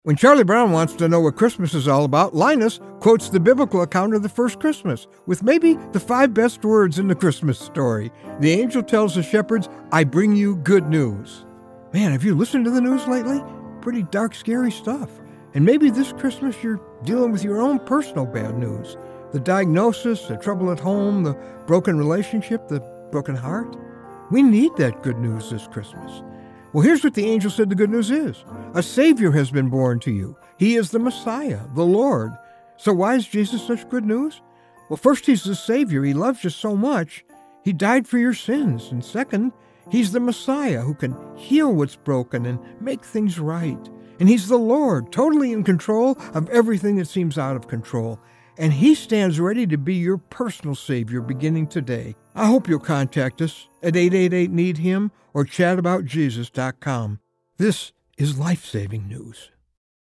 When Charlie Brown wants to know what Christmas is all about, Linus quotes the biblical account of the first Christmas with maybe the 5 best words in the Christmas story. The angel tells the shepherds, "I bring you good news." Man, have you listened to the news lately? Pretty dark, scary stuff. And maybe this Christmas you're dealing with your own personal bad news. The diagnosis, the trouble at home, the broken relationship, the broken heart. We need that good news this Christmas. Well, here's what the angel said the good news is. A Savior has been born to you. He is the Messiah, the Lord. So why is Jesus such good news? Well, first, he's the Savior. He loves you so much. He died for your sins. And second, he's the Messiah who can heal what's broken and make things right. And he's the Lord, totally in control of everything that seems out of control. And he stands ready to be your personal Savior beginning today. I hope you'll contact us at 888-NEED-HIM or chataboutjesus.com. This is life-saving news.